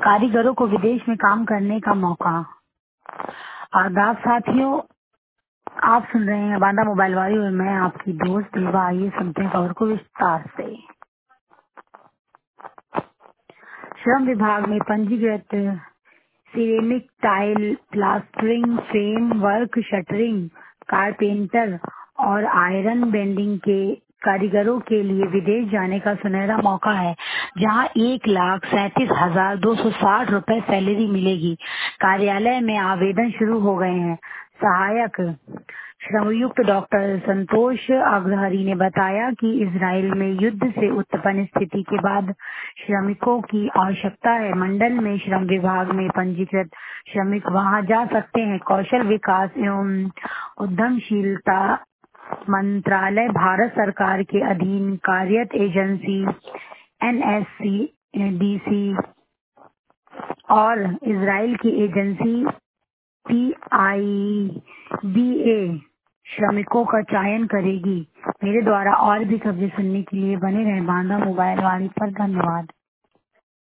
कारीगरों को विदेश में काम करने का मौका। आदाब साथियों, आप सुन रहे हैं बांदा मोबाइल वाली और मैं आपकी दोस्त देवा। आइए सुनते हैं खबर को विस्तार से। श्रम विभाग में पंजीकृत ceramic, tile, plastering, frame work, shuttering, carpenter और आयरन बेंडिंग के कारीगरों के लिए विदेश जाने का सुनहरा मौका है, जहां 1,37,260 रुपए सैलरी मिलेगी। कार्यालय में आवेदन शुरू हो गए हैं। सहायक श्रमयुक्त डॉक्टर संतोष अग्रहरी ने बताया कि इजराइल में युद्ध से उत्पन्न स्थिति के बाद श्रमिकों की आवश्यकता है। मंडल में श्रम विभाग में पंजीकृत श्रमिक वहां जा सकते हैं। कौशल विकास एवं उद्यमशीलता मंत्रालय भारत सरकार के अधीन कार्यरत एजेंसी NSCDC और इजराइल की एजेंसी PIBA श्रमिकों का चयन करेगी। मेरे द्वारा और भी खबरें सुनने के लिए बने रहें बांदा मोबाइल वाली पर। धन्यवाद।